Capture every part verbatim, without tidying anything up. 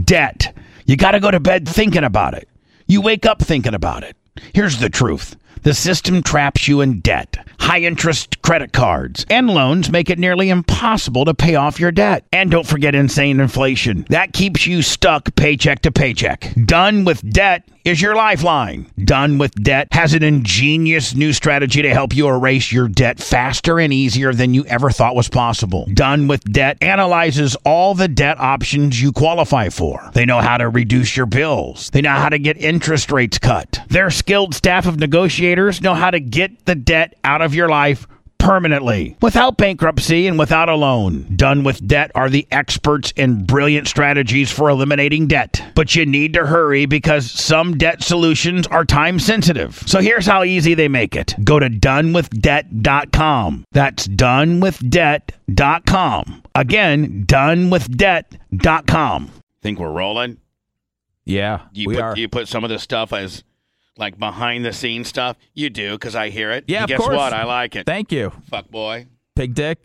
Debt. You got to go to bed thinking about it. You wake up thinking about it. Here's the truth. The system traps you in debt. High-interest credit cards and loans make it nearly impossible to pay off your debt. And don't forget insane inflation. That keeps you stuck paycheck to paycheck. Done with Debt is your lifeline. Done with Debt has an ingenious new strategy to help you erase your debt faster and easier than you ever thought was possible. Done with Debt analyzes all the debt options you qualify for. They know how to reduce your bills. They know how to get interest rates cut. Their skilled staff of negotiators know how to get the debt out of your life permanently, without bankruptcy and without a loan. Done with Debt are the experts in brilliant strategies for eliminating debt. But you need to hurry because some debt solutions are time sensitive. So here's how easy they make it. Go to done with debt dot com. That's done with debt dot com. Again, done with debt dot com. Think we're rolling? Yeah, you we put, are. You put some of this stuff as like behind-the-scenes stuff? You do, because I hear it. Yeah, and of guess course. what? I like it. Thank you. Fuck boy. Big dick.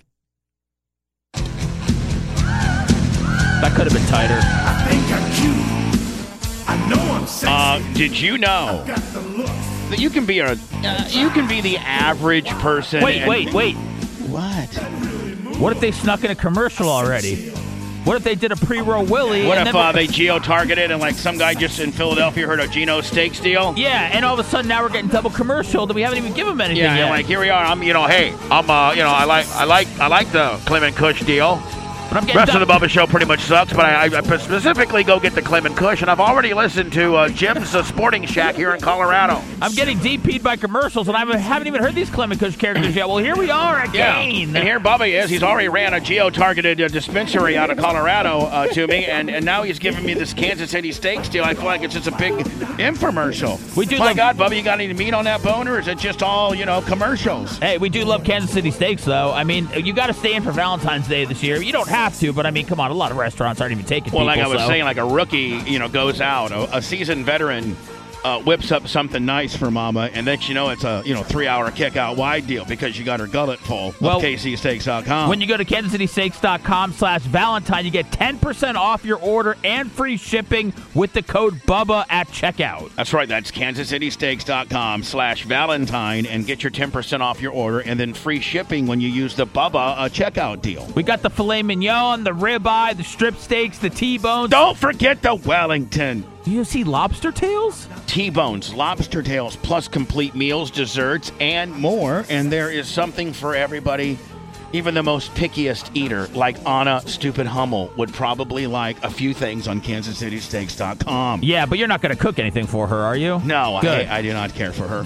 That could have been tighter. I think I'm cute. I know I'm sexy. Uh, did you know Got the looks. that you can be a uh, you can be the average person? Wait, and- wait, wait. What? What if they snuck in a commercial already? What if they did a pre-roll Willie? What and if then- uh, they geo-targeted and like some guy just in Philadelphia heard of Geno Steaks deal? Yeah, and all of a sudden now we're getting double commercial that we haven't even given them anything Yeah, yet. and like here we are. I'm, you know, hey, I'm, uh, you know, I like, I like, I like the Clement Kush deal. But I'm The getting rest of the dou- Bubba Show pretty much sucks, but I, I specifically go get the Clement Kush, and I've already listened to uh, Jim's uh, Sporting Shack here in Colorado. I'm getting D P'd by commercials, and I haven't even heard these Clement Kush characters yet. Well, here we are Yeah, again. and here Bubba is. He's already ran a geo-targeted uh, dispensary out of Colorado uh, to me, and, and now he's giving me this Kansas City Steaks deal. I feel like it's just a big infomercial. We do My love- God, Bubba, you got any meat on that bone, or is it just all, you know, commercials? Hey, we do love Kansas City Steaks, though. I mean, you got to stay in for Valentine's Day this year. You don't have to, but I mean, come on, a lot of restaurants aren't even taking Well, people. like I was so. saying, like a rookie, you know, goes out, a, a seasoned veteran uh, whips up something nice for Mama, and then you know it's a you know three hour kick out wide deal because you got her gullet full Well, of K C steaks dot com. When you go to kansas city steaks dot com slash Valentine, you get ten percent off your order and free shipping with the code BUBBA at checkout. That's right. That's kansas city steaks dot com slash Valentine and get your ten percent off your order and then free shipping when you use the Bubba uh, checkout deal. We got the filet mignon, the ribeye, the strip steaks, the T-bones. Don't forget the Wellington. Do you see lobster tails? T-bones, lobster tails, plus complete meals, desserts, and more. And there is something for everybody. Even the most pickiest eater, like Anna Stupid Hummel, would probably like a few things on kansas city steaks dot com. Yeah, but you're not going to cook anything for her, are you? No, Good. I, I do not care for her.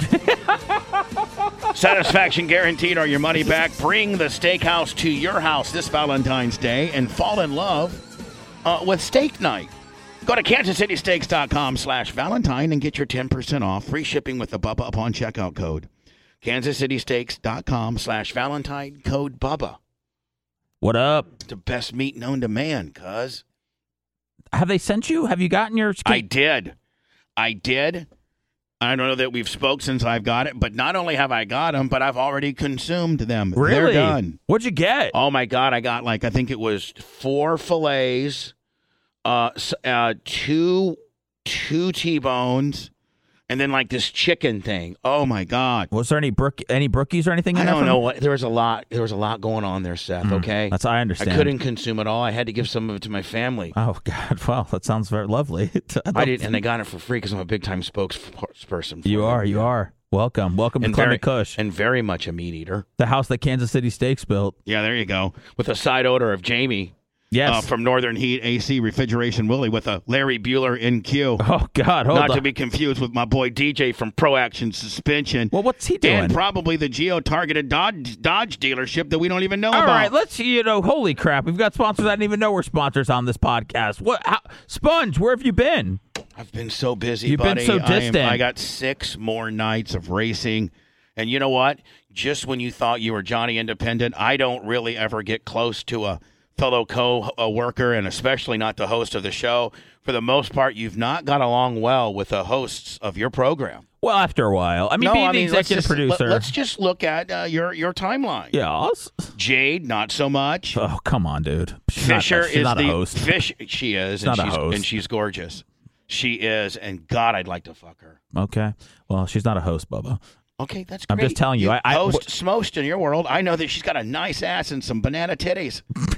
Satisfaction guaranteed or your money back. Bring the steakhouse to your house this Valentine's Day and fall in love uh, with steak night. Go to kansas city steaks dot com slash Valentine and get your ten percent off. Free shipping with the Bubba upon checkout code. kansas city steaks dot com slash Valentine, code Bubba. What up? It's the best meat known to man, cuz. Have they sent you? Have you gotten your... I did. I did. I don't know that we've spoke since I've got it, but not only have I got them, but I've already consumed them. Really? They're done. What'd you get? Oh, my God. I got, like, I think it was four fillets, uh, s- uh, two, two T-bones, and then, like, this chicken thing. Oh, my God. Was there any brook, any brookies or anything in I there don't from- know. what There was a lot. There was a lot going on there, Seth, okay? That's I I understand. couldn't consume it all. I had to give some of it to my family. Oh, God. Well, that sounds very lovely. I did, and they got it for free because I'm a big-time spokesperson. for You them. are. You are. Welcome. Welcome And to very, Clement Kush, and very much a meat eater. the house that Kansas City Steaks built. Yeah, there you go. With a side odor of Jamie Yes. uh, from Northern Heat A C Refrigeration Willie with a Larry Bueller in queue. Oh, God. Hold Not on. to be confused with my boy D J from Pro Action Suspension. Well, what's he doing? And probably the geo-targeted Dodge, Dodge dealership that we don't even know All about. right, let's, you know, holy crap. We've got sponsors I didn't even know were sponsors on this podcast. What? How, Sponge, where have you been? I've been so busy, You've been buddy. so I am- distant. I got six more nights of racing. And you know what? Just when you thought you were Johnny Independent, I don't really ever get close to a fellow co-worker, and especially not the host of the show. For the most part, you've not got along well with the hosts of your program. Well, after a while. I mean, no, being I the mean, let's executive just, producer. Let, us just look at uh, your your timeline. Yes. Jade, not so much. Oh, come on, dude. She's Fisher not, she's is not the a host. Fish. She is, and not a she's host. and she's gorgeous. She is, and God, I'd like to fuck her. Okay. Well, she's not a host, Bubba. Okay, that's I'm great. just telling you, I- I- host smoked in your world. I know that she's got a nice ass and some banana titties.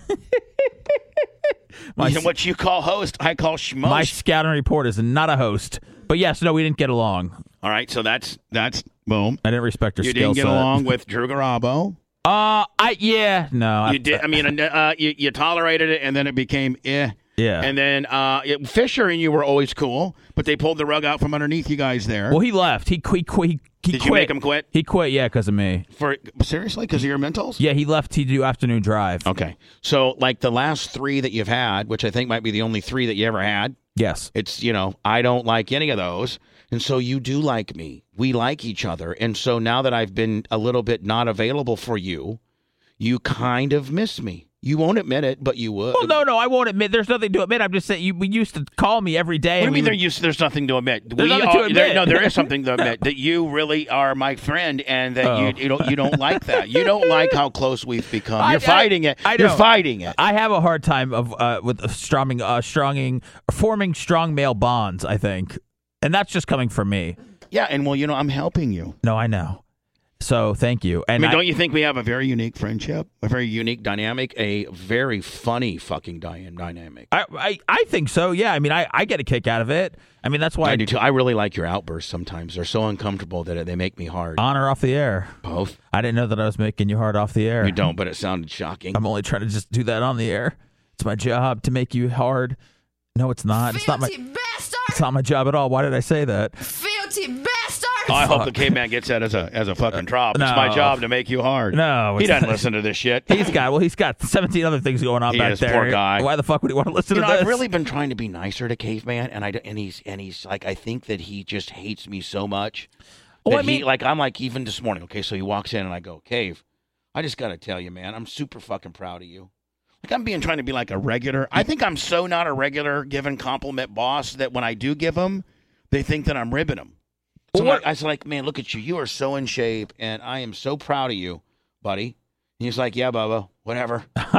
My, You know, what you call host, I call schmost. my scouting report is not a host. But yes, no, we didn't get along. All right, so that's that's boom. I didn't respect her You skill didn't get set. along with Drew Garabo. Uh, I yeah, no. You I, did. I mean, uh, you, you tolerated it, and then it became eh. Yeah. And then uh, it, Fisher and you were always cool, but they pulled the rug out from underneath you guys there. Well, he left. He he, he, he Did quit. you make him quit? He quit, yeah, because of me. For seriously, because of your mentals? Yeah, he left to do afternoon drive. Okay. So, like the last three that you've had, which I think might be the only three that you ever had, Yes. it's, you know, I don't like any of those. And so you do like me. We like each other. And so now that I've been a little bit not available for you, you kind of miss me. You won't admit it, but you would. Well, no, no, I won't admit. There's nothing to admit. I'm just saying you we used to call me every day. What do you and mean we there would- used, there's nothing to admit? There's We nothing to are- admit. There, no, there is something to admit that you really are my friend, and that Oh. you you don't you don't like that. You don't like how close we've become. I- You're fighting it. I You're know. fighting it. I have a hard time of uh, with uh, stronging, uh, stronging, forming strong male bonds. I think, and that's just coming from me. Yeah, and well, you know, I'm helping you. No, I know. So thank you. I And mean, I- don't you think we have a very unique friendship, a very unique dynamic, a very funny fucking dy- dynamic? I, I, I think so. Yeah. I mean, I, I get a kick out of it. I mean, that's why I do too. I really like your outbursts sometimes. They're so uncomfortable that they make me hard. on or off the air. Both. I didn't know that I was making you hard off the air. You don't, but it sounded shocking. I'm only trying to just do that on the air. It's my job to make you hard. No, it's not. It's not my. Filthy bastard! It's not my job at all. Why did I say that? Filthy bastard! Oh, I hope Fuck. the caveman gets that as a as a fucking drop. It's no. my job to make you hard. No, he it's doesn't not. listen to this shit. He's got well, he's got seventeen other things going on He back is, there. poor guy. Why the fuck would he want to listen You know, to this? I've really been trying to be nicer to Caveman, and I d- and he's and he's like, I think that he just hates me so much. Well, that I mean- he, like I'm like even this morning. Okay, so he walks in and I go, Cave, I just got to tell you, man, I'm super fucking proud of you. Like I'm being trying to be like a regular. I think I'm so not a regular giving compliment boss that when I do give them, they think that I'm ribbing them. So I'm Well, like, I was like, man, look at you. You are so in shape, and I am so proud of you, buddy. And he's like, yeah, Bubba, whatever.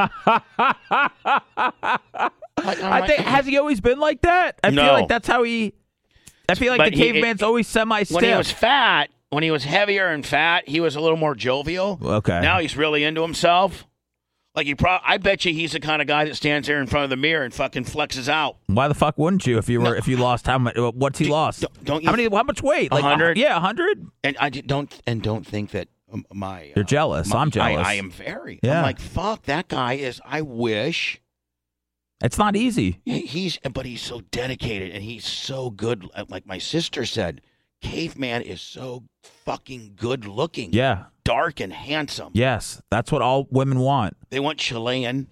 Like, I'm I like- think has he always been like that? I No. feel like that's how he. I feel like But the he- caveman's always semi-stiff. when he was fat, when he was heavier and fat, he was a little more jovial. Okay. Now he's really into himself. Like he pro- I bet you he's the kind of guy that stands there in front of the mirror and fucking flexes out. Why the fuck wouldn't you if you were if you lost how much? What's he lost? don't- don't you- how many? How much weight? Like A hundred? Yeah, a hundred. And I d- don't and don't think that um, my You're uh, jealous. my- I'm jealous. I, I am very. Yeah. I'm like fuck that guy is. I wish It's not easy. he- he's but he's so dedicated and he's so good. Like my sister said, Caveman is so fucking good looking. Yeah. Dark and handsome. Yes. That's what all women want. They want Chilean,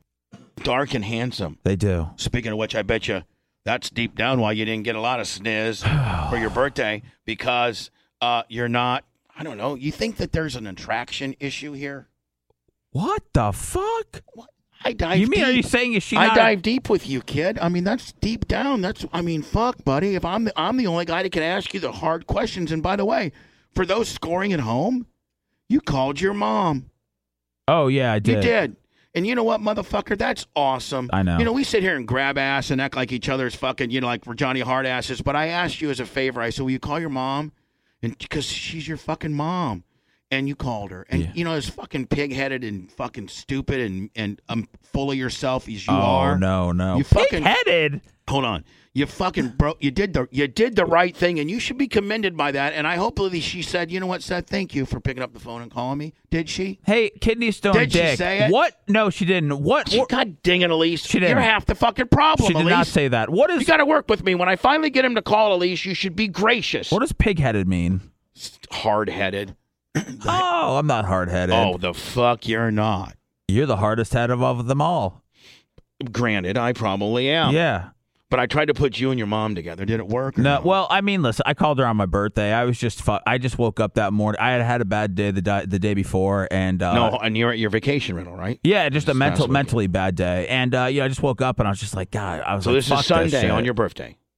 dark and handsome. They do. Speaking of which, I bet you that's deep down why you didn't get a lot of sniz for your birthday because uh, you're not, I don't know, you think that there's an attraction issue here? What the fuck? What? I dive You mean deep. are you saying is she I not? dive deep with you, kid. I mean, that's deep down. That's, I mean, fuck, buddy. If I'm the, I'm the only guy that can ask you the hard questions. And by the way, for those scoring at home, you called your mom. Oh yeah, I did. You did. And you know what, motherfucker? That's awesome. I know. You know, we sit here and grab ass and act like each other's fucking, you know, like we're Johnny Hard asses. But I asked you as a favor. I said, will you call your mom? And because she's your fucking mom. And you called her. And, Yeah. you know, as fucking pig-headed and fucking stupid and, and um, full of yourself as you oh are. no, no. You fucking- headed. Hold on. You fucking broke. You did the you did the right thing, and you should be commended by that. And I hopefully she said, you know what, Seth, thank you for picking up the phone and calling me. Did she? Hey, kidney stone Did she dick. say it? What? No, she didn't. What? She, what- God dang it, Elise. She didn't. You're half the fucking problem, she did Elise. not say that. What is? You got to work with me. When I finally get him to call Elise, you should be gracious. What does pig-headed mean? Hard-headed. Oh, I'm not hard-headed. Oh, the fuck you're not. You're the hardest head of all of them all. Granted, I probably am. Yeah. But I tried to put you and your mom together. Did it work? or No, well, I mean, listen, I called her on my birthday. I was just, fu- I just woke up that morning. I had had a bad day the di- the day before, and uh, No, and you're at your vacation rental, right? yeah, just a This mental, past weekend. mentally bad day. And uh, yeah, I just woke up and I was just like, God, I was So like, this fuck is Sunday shit. on your birthday.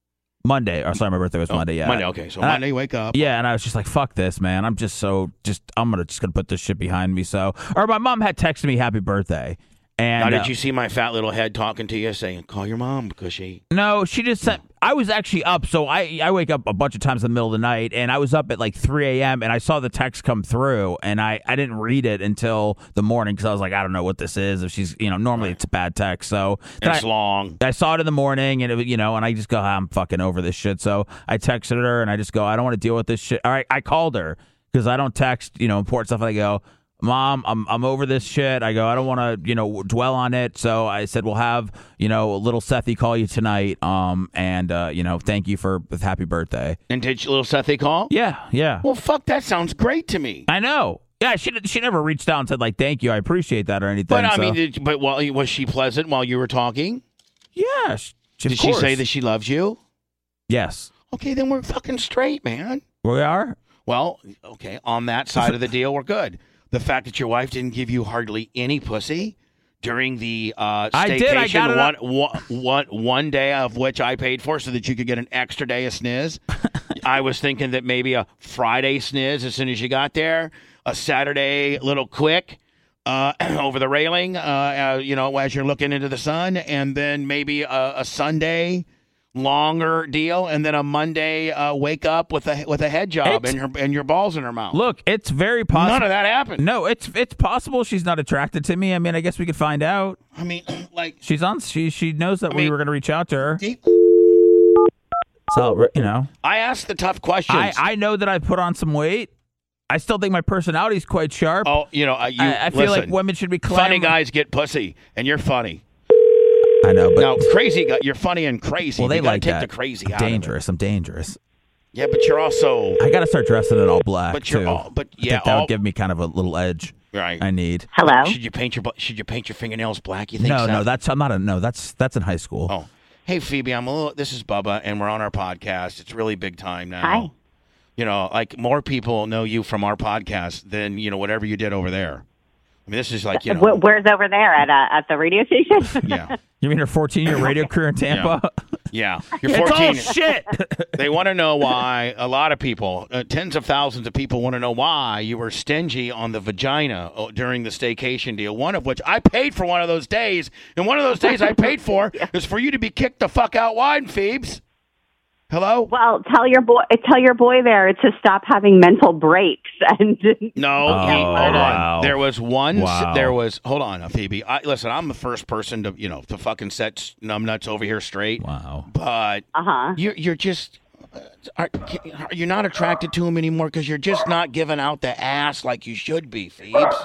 Monday. Or sorry, my birthday was Oh, Monday. Yeah, Monday. Okay, so And I- Monday, wake up. Yeah, and I was just like, "Fuck this, man! I'm just so just I'm gonna just gonna put this shit behind me." So, or my mom had texted me happy birthday, and Now, did uh, you see my fat little head talking to you, saying, "Call your mom because she"? no, she just sent. I was actually up, so I I wake up a bunch of times in the middle of the night, and I was up at like three a.m. and I saw the text come through, and I, I didn't read it until the morning because I was like, I don't know what this is. If she's, you know, normally it's a bad text, so then It's I, long. I saw it in the morning, and it, was- you know, and I just go, I'm fucking over this shit. So I texted her, and I just go, I don't want to deal with this shit. All right, I called her because I don't text, you know, important stuff. I go, Mom, I'm I'm over this shit. I go, I don't want to, you know, dwell on it. So I said, we'll have, you know, little Sethy call you tonight. Um, and uh, you know, thank you for the happy birthday. And did little Sethy call? Yeah, yeah. Well, fuck, that sounds great to me. I know. Yeah, she she never reached out and said like, thank you, I appreciate that or anything. But I so- mean, did, but while, was she pleasant while you were talking? yeah. She, Did of she course. say that she loves you? Yes, Okay, then we're fucking straight, man. we are. Well, okay, on that side of the deal, we're good. The fact that your wife didn't give you hardly any pussy during the uh, I staycation, did, I got it one, one, one, one day of which I paid for so that you could get an extra day of sniz. I was thinking that maybe a Friday sniz as soon as you got there, a Saturday little quick uh, over the railing, uh, uh, you know, as you're looking into the sun, and then maybe a, a Sunday longer deal, and then a Monday uh, wake up with a with a head job It's- and her and your balls in her mouth. Look, it's very possible. None of that happened. No, it's it's possible she's not attracted to me. I mean, I guess we could find out. I mean, like, She's on. She she knows that we mean- were going to reach out to her. deep. So you know, I asked the tough questions. I I know that I put on some weight. I still think my personality is quite sharp. oh, you know, uh, you, I, I feel listen, like women should be funny clam- guys get pussy, and you're funny. I know, but Now, crazy guy, you're funny and crazy. well, they you gotta like take that. the crazy I'm out of it. dangerous. I'm dangerous. Yeah, but you're also I got to start dressing in all black But you're too. all- but I yeah, think that all- would give me kind of a little edge. right. I need. Hello? Should you paint your bu- Should you paint your fingernails black? You think? No, so? no, that's I'm not a no. That's that's in high school. Oh, hey Phoebe, I'm a little. This is Bubba, and we're on our podcast. It's really big time now. Hi. You know, like more people know you from our podcast than you know whatever you did over there. I mean, this is like you know. Wh- Where's over there at uh, at the radio station? Yeah, You mean her fourteen year radio career in Tampa? yeah. You're It's all fourteen. shit. They want to know why a lot of people, uh, tens of thousands of people, want to know why you were stingy on the vagina uh, during the staycation deal. One of which I paid for one of those days, and one of those days I paid for is for you to be kicked the fuck out wide, Phoebes. Hello? Well, tell your boy tell your boy there to stop having mental breaks and No, Oh, he- hold on. wow. There was one. Wow. There was. Hold on, Phoebe. I, listen, I'm the first person to you know to fucking set numbnuts over here straight. Wow. But uh huh. you're you're just. uh, Are, are you're not attracted to him anymore because you're just not giving out the ass like you should be, Phoebes.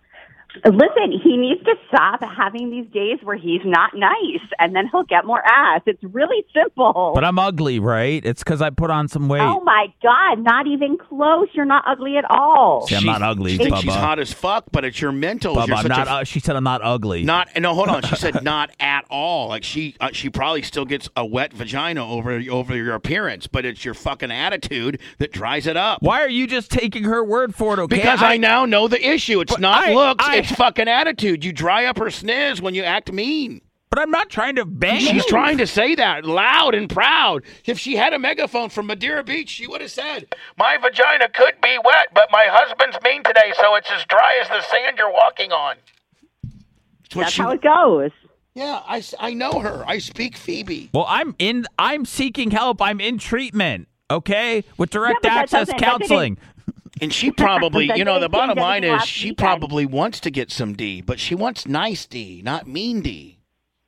Listen, he needs to stop having these days where he's not nice, and then he'll get more ass. It's really simple. But I'm ugly, right? It's because I put on some weight. Oh my God, not even close. You're not ugly at all. See, I'm She- not ugly, She thinks Bubba. she's hot as fuck, but it's your mental. Bubba, You're I'm such not, a, uh, she said I'm not ugly. not. No, hold on. She said not at all. Like she, uh, she probably still gets a wet vagina over over your appearance, but it's your fucking attitude that dries it up. Why are you just taking her word for it? Okay, Because I, now know the issue. It's But not I- looks. I- it's fucking attitude. You dry up her sniz when you act mean. But I'm not trying to bang. She's you. trying to say that loud and proud. If she had a megaphone from Madeira Beach, she would have said, "My vagina could be wet, but my husband's mean today, so it's as dry as the sand you're walking on." That's what That's she- how it goes. Yeah, I, s- I know her. I speak Phoebe. Well, I'm in. I'm seeking help. I'm in treatment. Okay, with direct Yeah, but that access doesn't- that didn't- counseling. And she probably, That you know, the didn't bottom change line anything is last she weekend. probably wants to get some D, but she wants nice D, not mean D.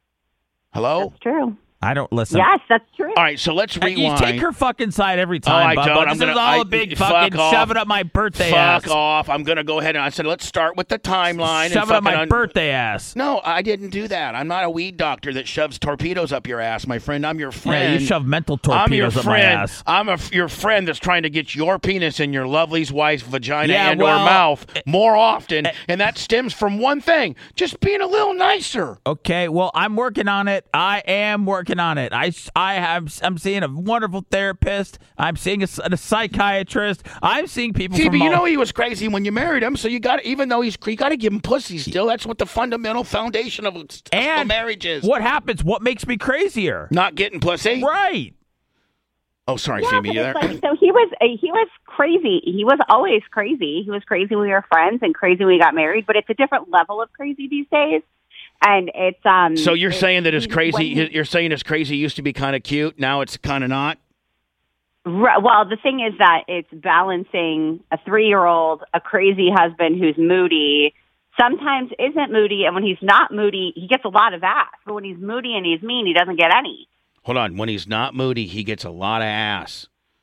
Hello? That's true. I don't listen. Yes, that's true. All right, so let's Hey, rewind. You take her fucking side every I time, Bubba. don't. This I'm gonna- is all I- a big fuck fucking off. shove it up my birthday Fuck ass. off. I'm going to go ahead and I said, let's start with the timeline. Shove and it up my fucking un- birthday ass. No, I didn't do that. I'm not a weed doctor that shoves torpedoes up your ass, my friend. I'm your friend. Yeah, you shove mental I'm your torpedoes up my friend. ass. I'm a, f- your friend that's trying to get your penis in your lovely's wife's vagina Yeah, and well, or mouth more often, eh, and that stems from one thing: just being a little nicer. Okay, well, I'm working on it. I am working on it. I, I have. I'm seeing a wonderful therapist. I'm seeing a, a psychiatrist. I'm seeing people. Phoebe, from you all- know he was crazy when you married him, so you got even though he's you got to give him pussy still. That's what the fundamental foundation of a successful and marriage is. what happens? What makes me crazier? Not getting pussy. Right. Oh, sorry, Yeah, Phoebe, but you there? it's like, so he was uh, he was crazy. He was always crazy. He was crazy when we were friends and crazy when we got married. But it's a different level of crazy these days. And it's um. So you're it's, saying that his crazy, when he- you're saying his crazy used to be kind of cute. Now it's kind of not. Right, well, the thing is that it's balancing a three-year-old, a crazy husband who's moody, sometimes isn't moody, and when he's not moody, he gets a lot of ass. But when he's moody and he's mean, he doesn't get any. Hold on. When he's not moody, he gets a lot of ass.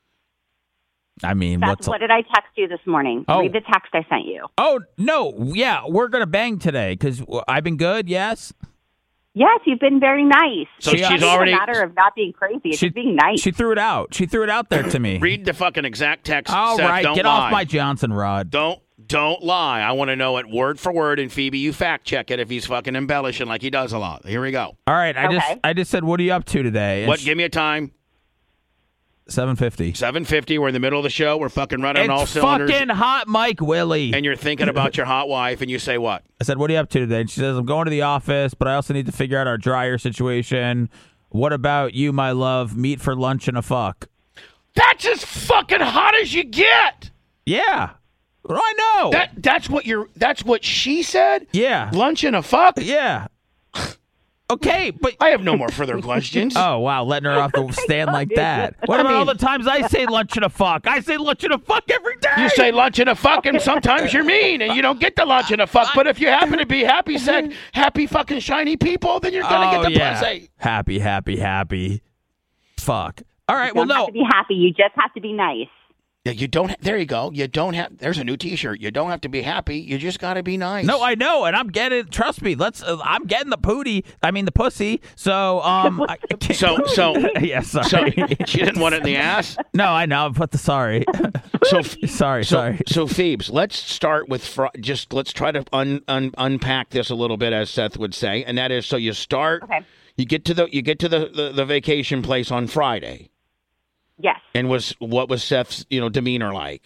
I mean, That's what's what did I text you this morning? Oh. Read the text I sent you. Oh, no. Yeah, we're going to bang today because I've been good, yes? Yes, you've been very nice. So She- she's It's already. a matter of not being crazy. It's She- just being nice. She threw it out. She threw it out there to me. Read the fucking exact text. All Seth. right, Don't get lie. off my Johnson rod. Don't don't lie. I want to know it word for word. And Phoebe, you fact check it if he's fucking embellishing like he does a lot. Here we go. All right, I just Okay. I just said, what are you up to today? And What? she- Give me a time. seven fifty. seven fifty. We're in the middle of the show. We're fucking running on all It's cylinders. fucking hot Mike Willie. And you're thinking about your hot wife, and you say what? I said, what are you up to today? And she says, I'm going to the office, but I also need to figure out our dryer situation. What about you, my love? Meet for lunch and a fuck. That's as fucking hot as you get. Yeah. What do I know? That that's what you're. That's what she said. yeah. Lunch and a fuck. Yeah. Okay, but I have no more further questions. oh wow, letting her off the stand like that. What I about all mean- the times I say lunch and a fuck? I say lunch and a fuck every day. You say lunch and a fuck, and sometimes you're mean, and you don't get the lunch and a fuck. But if you happen to be happy, sex, happy fucking shiny people, then you're gonna oh, get the yeah. pussy. Happy, happy, happy. Fuck. All right. You Well, don't have no. to be happy. You just have to be nice. Yeah, you don't. Ha- there you go. You don't have. There's a new T-shirt. You don't have to be happy. You just got to be nice. No, I know, and I'm getting. Trust me. Let's. Uh, I'm getting the pooty. I mean the pussy. So, um. I, So so yeah. so Sorry. she didn't want it in the ass. no, I know. But the sorry. So sorry. so sorry. so Phoebes, let's start with fr- just let's try to un, un, unpack this a little bit, as Seth would say, and that is so you start. Okay. You get to the you get to the, the, the vacation place on Friday, Yes. and was what was Seth's you know demeanor like?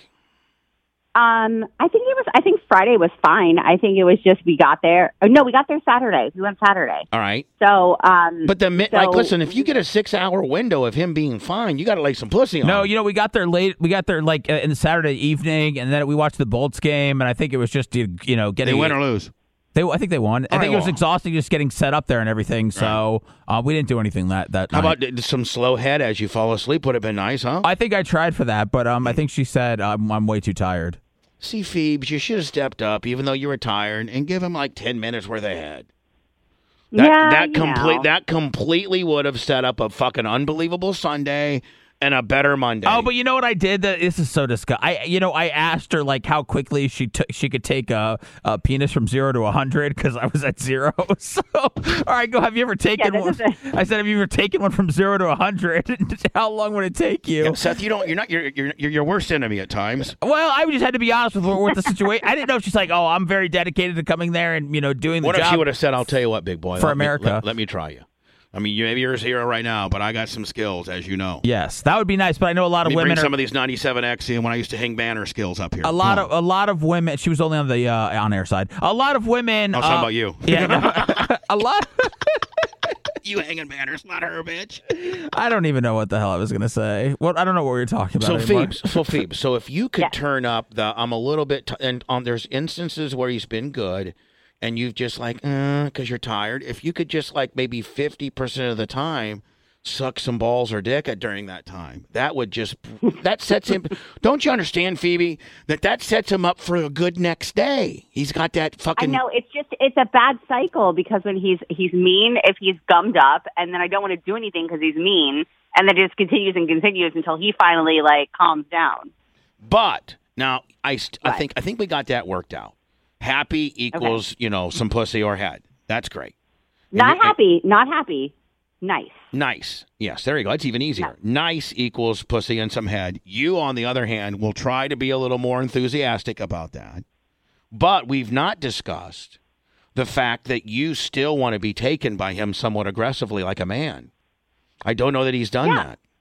Um, I think it was. I think Friday was fine. I think it was just we got there. Oh, no, we got there Saturday. We went Saturday. All right, So, um, but the mi- so- like, listen, if you get a six-hour window of him being fine, you got to lay some pussy on. No, him. you know we got there late. We got there like uh, in the Saturday evening, and then we watched the Bolts game, and I think it was just you you know they getting. win or lose. They, I think they won. I All think right, it was well. exhausting just getting set up there and everything. So uh, we didn't do anything that that How night. about d- some slow head as you fall asleep? Would have been nice, huh? I think I tried for that, but um, I think she said um, I'm way too tired. See, Phoebes, you should have stepped up, even though you were tired, and give him like ten minutes worth of head. That, yeah, that you complete know. that completely would have set up a fucking unbelievable Sunday and a better Monday. Oh, but you know what I did? That this is so disgusting. I, you know, I asked her like how quickly she took she could take a, a penis from zero to a hundred because I was at zero. So, all right, go. Have you ever taken this one? is a- I said, have you ever taken one from zero to a hundred? How long would it take you? Yeah, Seth, you don't. You're not. You're, you're you're your worst enemy at times. Well, I just had to be honest with with the situation. I didn't know if she's like, oh, I'm very dedicated to coming there and you know doing the What job. if she would have said, "I'll tell you what, big boy, For let me- America. let, let me try you." I mean, you, maybe you're a hero right now, but I got some skills, as you know. Yes, that would be nice. But I know a lot Let of me women bring are. some of these ninety-seven X in when I used to hang banner skills up here. A lot Come of a lot of women. She was only on the uh, on air side. A lot of women. I was talking uh, about you. Yeah, no, a lot. you hanging banners, not her, bitch. I don't even know what the hell I was gonna say. What I don't know what we were talking about. So anymore. Phoebes, so Phoebes, so if you could Yeah. turn up the, I'm a little bit, t- and um, there's instances where he's been good, and you've just like, uh, because you're tired. If you could just like maybe fifty percent of the time suck some balls or dick at during that time, that would just that sets him. Don't you understand, Phoebe, that that sets him up for a good next day? He's got that I fucking. know it's just it's a bad cycle because when he's he's mean, if he's gummed up, and then I don't want to do anything because he's mean, and then it just continues and continues until he finally like calms down. But now I, st- I Right. think I think we got that worked out. Happy equals you know some pussy or head. That's great. Not you- happy, not happy, nice. Nice. Yes, there you go. It's even easier. Nice equals pussy and some head. You, on the other hand, will try to be a little more enthusiastic about that. But we've not discussed the fact that you still want to be taken by him somewhat aggressively like a man. I don't know that he's done Yeah. that.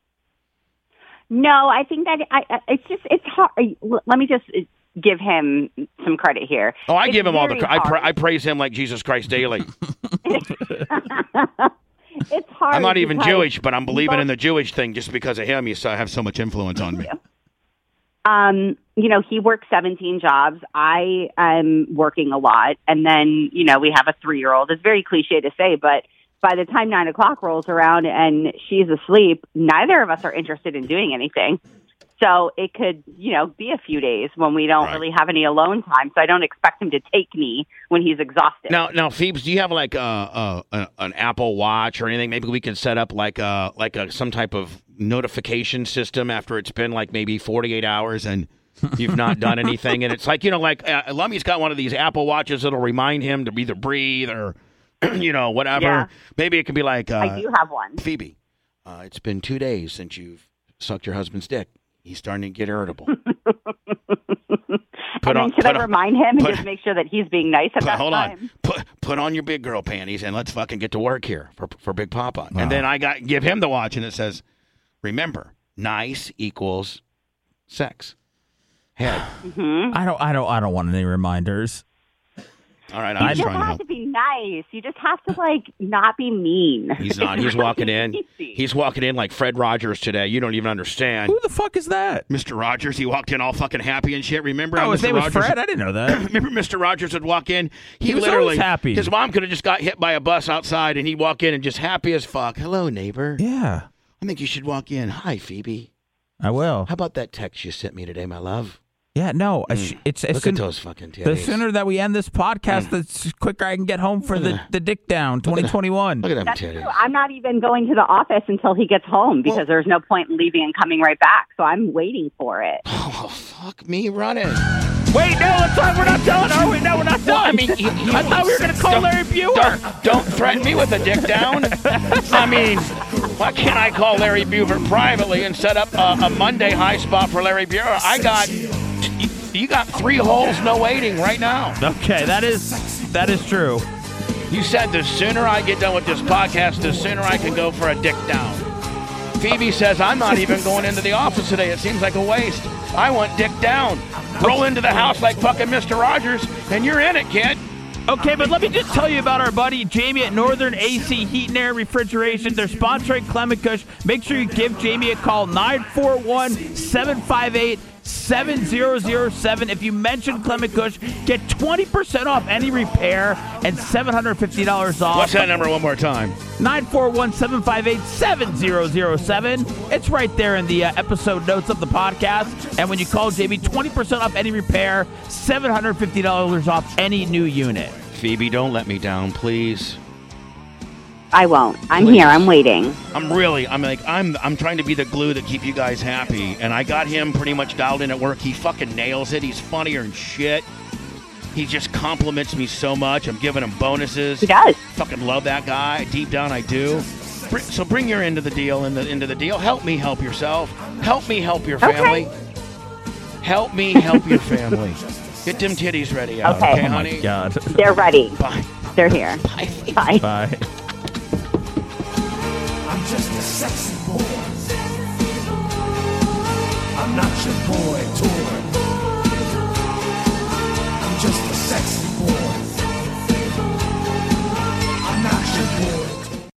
No, I think that I, I- it's just it's hard. Let me just give him some credit here. Oh, I It's give him all the very credit. I, pra- hard. I praise him like Jesus Christ daily. it's hard. I'm not even because Jewish, but I'm believing both- in the Jewish thing just because of him. You saw have so much influence on me. Um, you know, he works seventeen jobs. I am working a lot. And then, you know, we have a three-year-old. It's very cliche to say, but by the time nine o'clock rolls around and she's asleep, neither of us are interested in doing anything. So it could, you know, be a few days when we don't Right. really have any alone time. So I don't expect him to take me when he's exhausted. Now, now, Phoebes, do you have like a, a, a an Apple Watch or anything? Maybe we could set up like a like a some type of notification system after it's been like maybe forty-eight hours and you've not done anything. And it's like, you know, like uh, Lummy's got one of these Apple Watches that'll remind him to either breathe or, you know, whatever. Yeah. Maybe it could be like, uh, I do have one. Phoebe, uh, it's been two days since you've sucked your husband's dick. He's starting to get irritable. and then on- should I put on- remind him and put- just make sure that he's being nice at Put, that hold time? on. Put put on your big girl panties and let's fucking get to work here for for Big Papa. Wow. And then I got give him the watch and it says, remember, nice equals sex. Head. Mm-hmm. I don't. I don't. I don't want any reminders. All right, You I'm just just trying to have help. to be nice. You just have to, like, not be mean. He's not. He's It's walking really in. easy. He's walking in like Fred Rogers today. You don't even understand. Who the fuck is that? Mister Rogers, he walked in all fucking happy and shit. Remember how Oh, his Mister name was Rogers Fred. I didn't know that. Remember Mister Rogers would walk in? He, He was literally always happy. His mom could have just got hit by a bus outside and he'd walk in and just happy as fuck. Hello, neighbor. Yeah, I think you should walk in. Hi, Phoebe. I will. How about that text you sent me today, my love? Yeah, no. I sh- it's as Look soon, at those fucking titties. the sooner that we end this podcast, the quicker I can get home for the, the dick down twenty twenty-one. Look at them That's titties. true. I'm not even going to the office until he gets home because Well- there's no point in leaving and coming right back. So I'm waiting for it. Oh, fuck me running. Wait, no, let's not, we're not done, are we? No, we're not done. I mean, you- you- I thought we were going to call don't- Larry Buer. Don't, don't threaten me with a dick down. I mean, why can't I call Larry Buer privately and set up a, a Monday high spot for Larry Buer? I got, you, you got three holes, no waiting right now. Okay, that is that is true. You said the sooner I get done with this podcast, the sooner I can go for a dick down. Phoebe says I'm not even going into the office today. It seems like a waste. I want dick down. Roll into the house like fucking Mister Rogers, and you're in it, kid. Okay, but let me just tell you about our buddy Jamie at Northern A C Heat and Air Refrigeration. They're sponsoring Clement Kush. Make sure you give Jamie a call, nine four one, seven five eight, seven zero zero seven. If you mention Clement Kush, get twenty percent off any repair and seven hundred fifty dollars off. What's that number one more time? nine four one, seven five eight, seven zero zero seven. It's right there in the uh, episode notes of the podcast. And when you call Jamie, twenty percent off any repair, seven hundred fifty dollars off any new unit. Phoebe, don't let me down, please. I won't. I'm Please. here. I'm waiting. I'm really, I'm like, I'm, I'm trying to be the glue that keep you guys happy, and I got him pretty much dialed in at work. He fucking nails it. He's funnier than shit. He just compliments me so much. I'm giving him bonuses. He does. Fucking love that guy. Deep down, I do. Br- So bring your end of the deal in the into the deal. Help me help yourself. Help me help your family. Help me help your family. Get them titties ready out, Okay. okay, Oh, my honey? God. They're ready. Bye. They're here. Bye. Bye. Bye. I'm just a sexy boy. I'm not your boy toy. I'm just a